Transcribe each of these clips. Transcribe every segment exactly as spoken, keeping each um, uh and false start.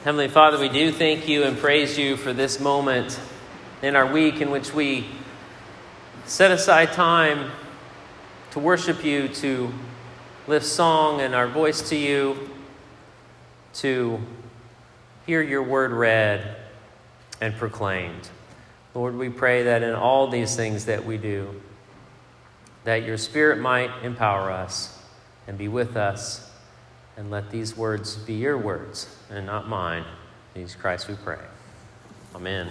Heavenly Father, we do thank you and praise you for this moment in our week in which we set aside time to worship you, to lift song and our voice to you, to hear your word read and proclaimed. Lord, we pray that in all these things that we do, that your Spirit might empower us and be with us, and let these words be your words and not mine. In Jesus Christ we pray. Amen.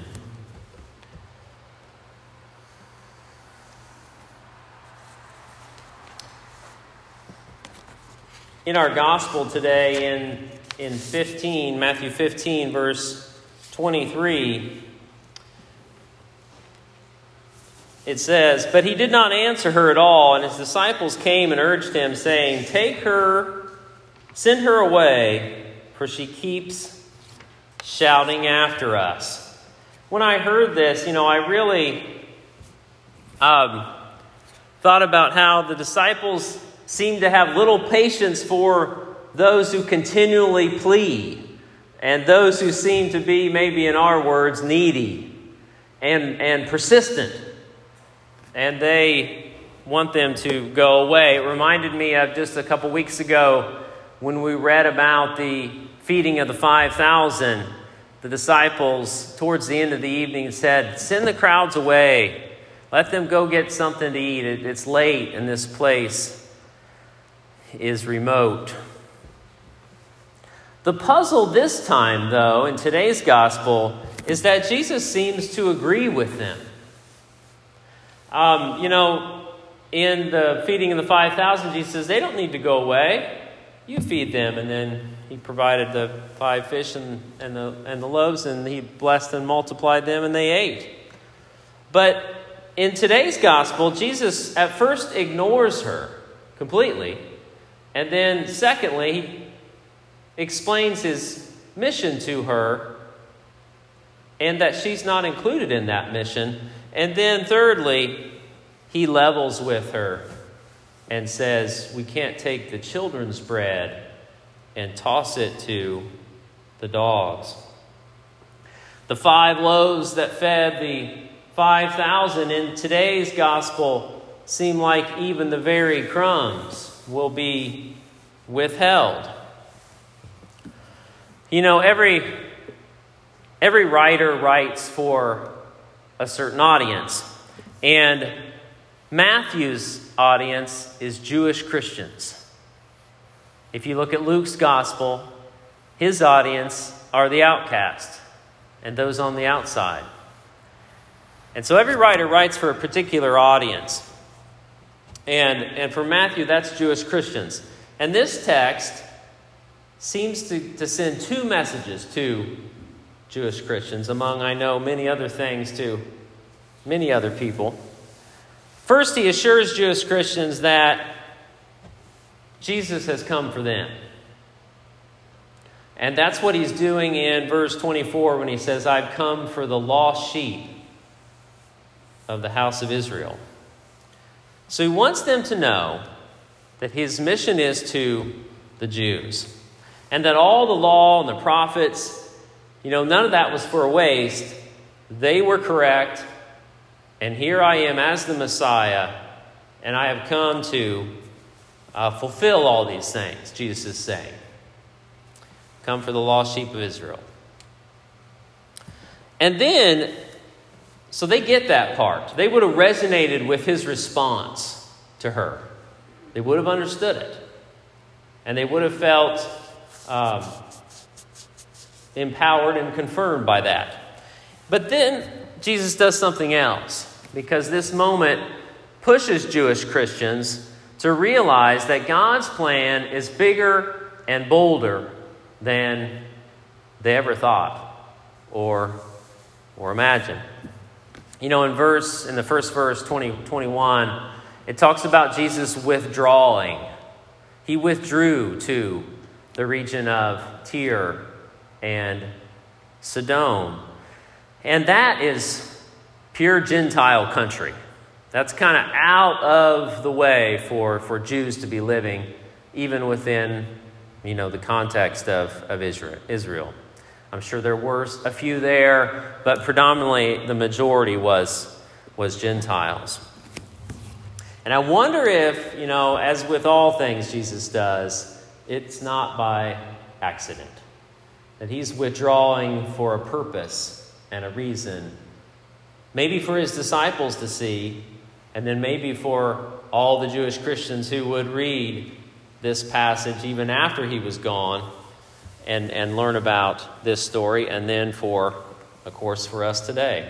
In our gospel today, in, in fifteen, Matthew fifteen, verse twenty-three, it says, "But he did not answer her at all, and his disciples came and urged him, saying, 'Take her, send her away, for she keeps shouting after us.'" When I heard this, you know, I really um, thought about how the disciples seem to have little patience for those who continually plead, and those who seem to be, maybe in our words, needy and, and persistent. And they want them to go away. It reminded me of just a couple weeks ago when we read about the feeding of the five thousand. The disciples, towards the end of the evening, said, "Send the crowds away. Let them go get something to eat. It, it's late and this place is remote." The puzzle this time, though, in today's gospel, is that Jesus seems to agree with them. Um, you know, in the feeding of the five thousand, Jesus says, they don't need to go away. You feed them. And then he provided the five fish and, and, the, and the loaves, and he blessed and multiplied them, and they ate. But in today's gospel, Jesus at first ignores her completely. And then secondly, he explains his mission to her and that she's not included in that mission. And then thirdly, he levels with her and says, we can't take the children's bread and toss it to the dogs. The five loaves that fed the five thousand in today's gospel seem like even the very crumbs will be withheld. You know, every, every writer writes for a certain audience. And Matthew's audience is Jewish Christians. If you look at Luke's gospel, his audience are the outcast and those on the outside. And so every writer writes for a particular audience. And, and for Matthew, that's Jewish Christians. And this text seems to, to send two messages to Jewish Christians, among, I know, many other things to many other people. First, he assures Jewish Christians that Jesus has come for them. And that's what he's doing in verse twenty-four when he says, "I've come for the lost sheep of the house of Israel." So he wants them to know that his mission is to the Jews. And that all the law and the prophets, you know, none of that was for a waste. They were correct. And here I am as the Messiah, and I have come to uh, fulfill all these things, Jesus is saying. Come for the lost sheep of Israel. And then, so they get that part. They would have resonated with his response to her. They would have understood it. And they would have felt um, empowered and confirmed by that. But then Jesus does something else, because this moment pushes Jewish Christians to realize that God's plan is bigger and bolder than they ever thought or, or imagined. You know, in verse in the first verse, twenty, twenty-one, it talks about Jesus withdrawing. He withdrew to the region of Tyre and Sidon. And that is pure Gentile country. That's kind of out of the way for, for Jews to be living, even within, you know, the context of, of Israel. Israel. I'm sure there were a few there, but predominantly the majority was, was Gentiles. And I wonder if, you know, as with all things Jesus does, it's not by accident. That he's withdrawing for a purpose and a reason. Maybe for his disciples to see, and then maybe for all the Jewish Christians who would read this passage even after he was gone and, and learn about this story, and then for, of course, for us today.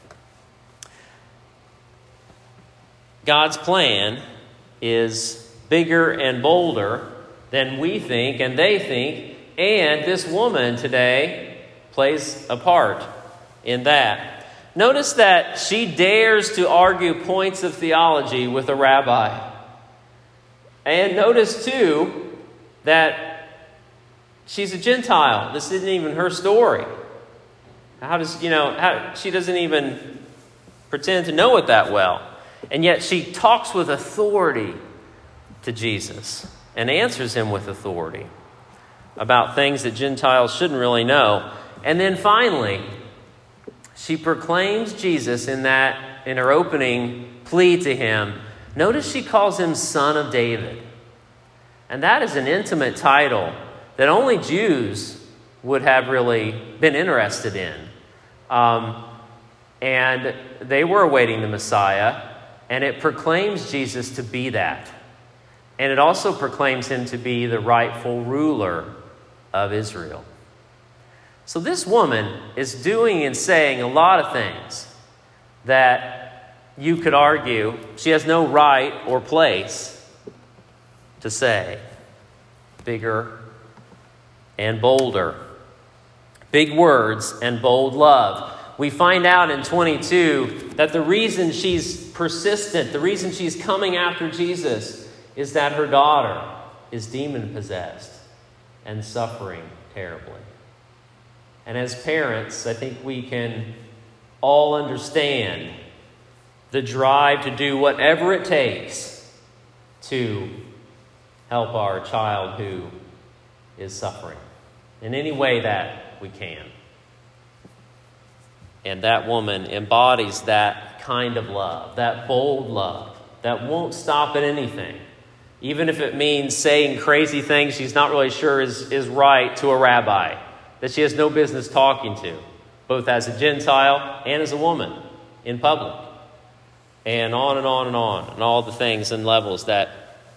God's plan is bigger and bolder than we think and they think, and this woman today plays a part in that. Notice that she dares to argue points of theology with a rabbi. And notice, too, that she's a Gentile. This isn't even her story. How does, you know, how, she doesn't even pretend to know it that well. And yet she talks with authority to Jesus and answers him with authority about things that Gentiles shouldn't really know. And then finally, she proclaims Jesus in that, in her opening plea to him. Notice she calls him Son of David. And that is an intimate title that only Jews would have really been interested in. Um, and they were awaiting the Messiah, and it proclaims Jesus to be that. And it also proclaims him to be the rightful ruler of Israel. So this woman is doing and saying a lot of things that you could argue she has no right or place to say. Bigger and bolder. Big words and bold love. We find out in twenty-two that the reason she's persistent, the reason she's coming after Jesus, is that her daughter is demon-possessed and suffering terribly. And as parents, I think we can all understand the drive to do whatever it takes to help our child who is suffering in any way that we can. And that woman embodies that kind of love, that bold love, that won't stop at anything. Even if it means saying crazy things she's not really sure is, is right to a rabbi that she has no business talking to, both as a Gentile and as a woman in public. And on and on and on, and all the things and levels that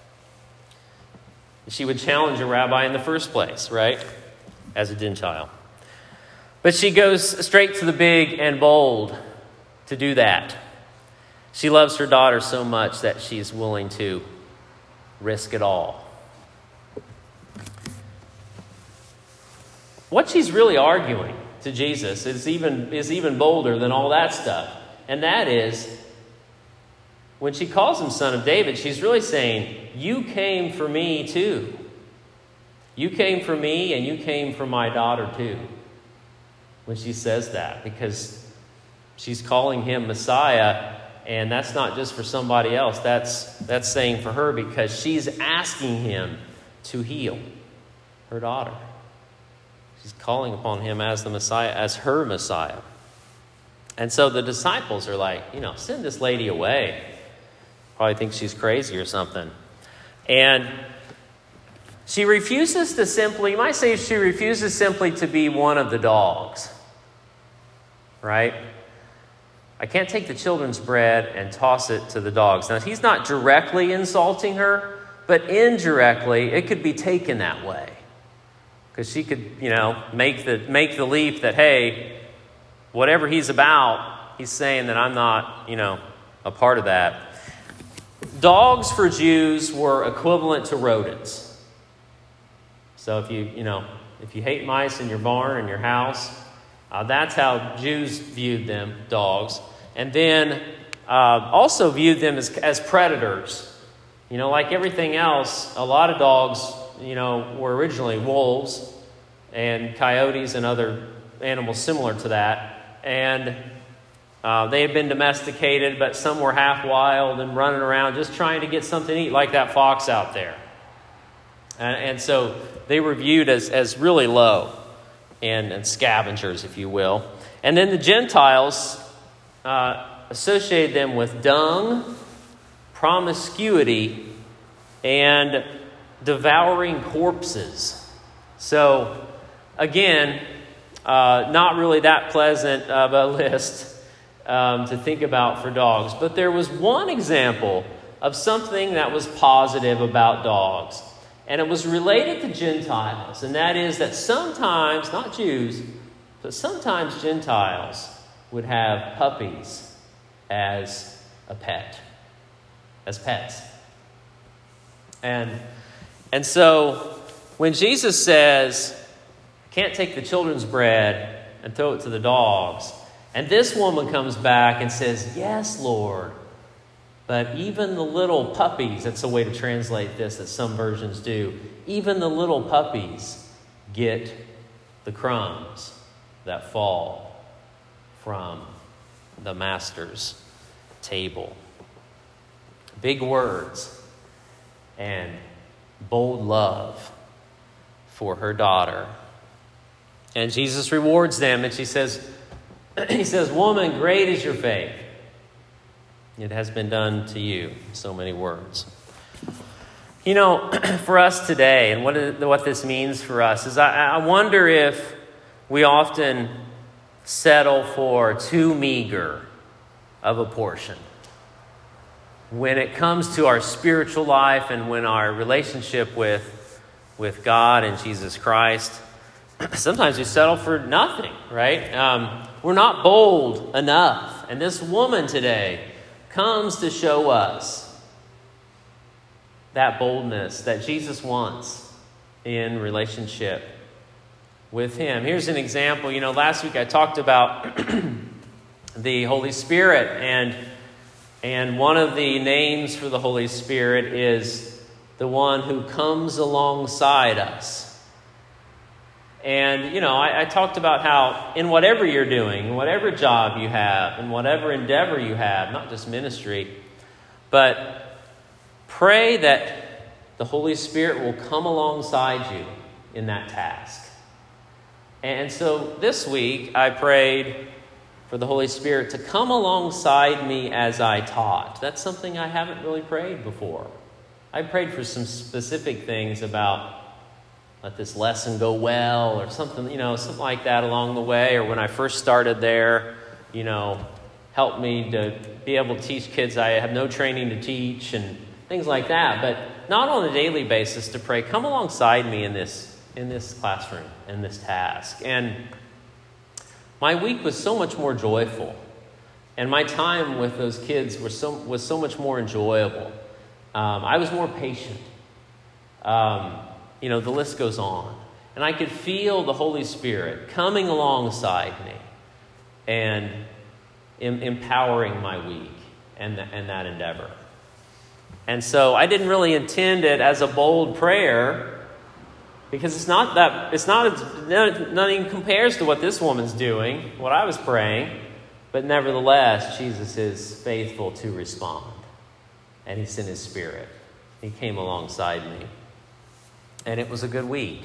she would challenge a rabbi in the first place, right? As a Gentile. But she goes straight to the big and bold to do that. She loves her daughter so much that she's willing to risk it all. What she's really arguing to Jesus is even, is even bolder than all that stuff. And that is, when she calls him Son of David, she's really saying, you came for me too. You came for me and you came for my daughter too. When she says that, because she's calling him Messiah, and that's not just for somebody else. That's, that's saying for her, because she's asking him to heal her daughter. She's calling upon him as the Messiah, as her Messiah. And so the disciples are like, you know, send this lady away. Probably think she's crazy or something. And she refuses to simply, you might say she refuses simply to be one of the dogs. Right? I can't take the children's bread and toss it to the dogs. Now, he's not directly insulting her, but indirectly, it could be taken that way. Because she could, you know, make the make the leap that, hey, whatever he's about, he's saying that I'm not, you know, a part of that. Dogs for Jews were equivalent to rodents. So if you, you know, if you hate mice in your barn and your house, uh, that's how Jews viewed them, dogs. And then uh, also viewed them as, as predators. You know, like everything else, a lot of dogs, you know, were originally wolves and coyotes and other animals similar to that. And uh, they had been domesticated, but some were half wild and running around just trying to get something to eat, like that fox out there. And, and so they were viewed as, as really low. and, and scavengers, if you will. And then the Gentiles uh, associated them with dung, promiscuity, and devouring corpses. So, again, uh, not really that pleasant of a list um, to think about for dogs. But there was one example of something that was positive about dogs. And it was related to Gentiles. And that is that sometimes, not Jews, but sometimes Gentiles would have puppies as a pet, as pets. And, and so when Jesus says, can't take the children's bread and throw it to the dogs, and this woman comes back and says, yes, Lord, but even the little puppies, that's a way to translate this that some versions do, even the little puppies get the crumbs that fall from the master's table. Big words and bold love for her daughter. And Jesus rewards them, and she says, he says, woman, great is your faith. It has been done to you. So many words. You know, for us today, and what, is, what this means for us is I, I wonder if we often settle for too meager of a portion. When it comes to our spiritual life and when our relationship with, with God and Jesus Christ, sometimes we settle for nothing, right? Um, we're not bold enough. And this woman today comes to show us that boldness that Jesus wants in relationship with him. Here's an example. You know, last week I talked about the Holy Spirit, and and one of the names for the Holy Spirit is the one who comes alongside us. And, you know, I, I talked about how in whatever you're doing, whatever job you have, and whatever endeavor you have, not just ministry, but pray that the Holy Spirit will come alongside you in that task. And so this week I prayed for the Holy Spirit to come alongside me as I taught. That's something I haven't really prayed before. I prayed for some specific things about let this lesson go well, or something, you know, something like that along the way. Or when I first started there, you know, help me to be able to teach kids I have no training to teach and things like that. But not on a daily basis to pray, come alongside me in this in this classroom, in this task. And my week was so much more joyful, and my time with those kids were so was so much more enjoyable. Um, I was more patient. Um, You know, the list goes on. And I could feel the Holy Spirit coming alongside me and em- empowering my week and, th- and that endeavor. And so I didn't really intend it as a bold prayer, because it's not that, it's not, nothing compares to what this woman's doing, what I was praying. But nevertheless, Jesus is faithful to respond. And he sent his Spirit. He came alongside me. And it was a good week.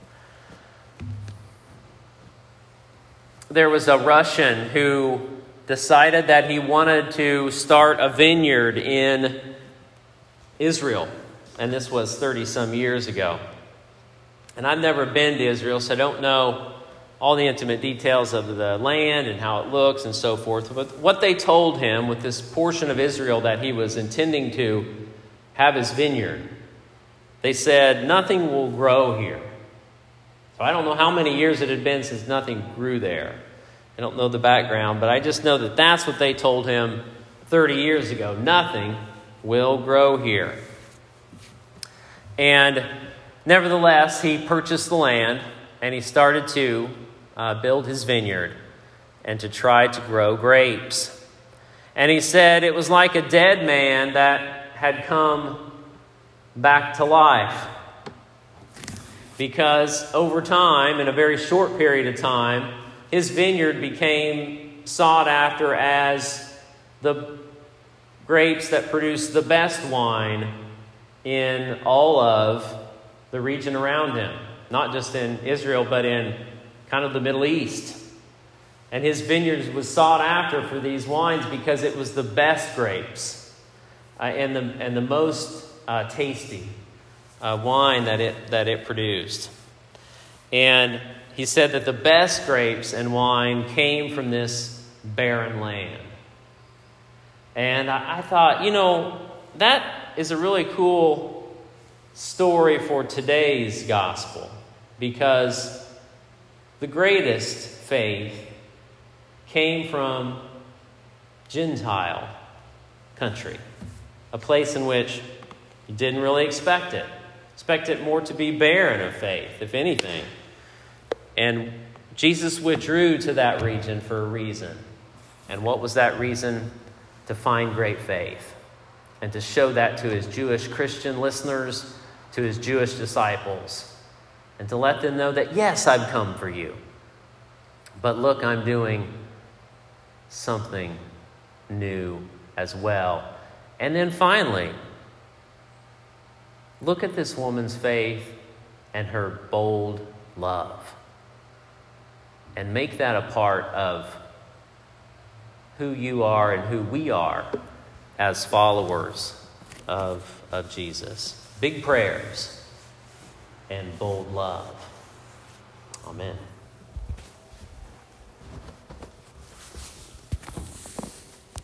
There was a Russian who decided that he wanted to start a vineyard in Israel. And this was thirty some years ago. And I've never been to Israel, so I don't know all the intimate details of the land and how it looks and so forth. But what they told him with this portion of Israel that he was intending to have his vineyard, they said, nothing will grow here. So I don't know how many years it had been since nothing grew there. I don't know the background, but I just know that that's what they told him thirty years ago. Nothing will grow here. And nevertheless, he purchased the land, and he started to uh, build his vineyard and to try to grow grapes. And he said it was like a dead man that had come back to life, because over time, in a very short period of time, his vineyard became sought after as the grapes that produced the best wine in all of the region around him, not just in Israel, but in kind of the Middle East. And his vineyards was sought after for these wines because it was the best grapes uh, and, the, and the most uh, tasty uh, wine that it, that it produced. And he said that the best grapes and wine came from this barren land. And I, I thought, you know, that is a really cool story for today's gospel, because the greatest faith came from Gentile country, a place in which you didn't really expect it. Expect it more to be barren of faith, if anything. And Jesus withdrew to that region for a reason. And what was that reason? To find great faith. And to show that to his Jewish Christian listeners, to his Jewish disciples. And to let them know that, yes, I've come for you. But look, I'm doing something new as well. And then finally, look at this woman's faith and her bold love. And make that a part of who you are and who we are as followers of, of Jesus. Big prayers and bold love. Amen.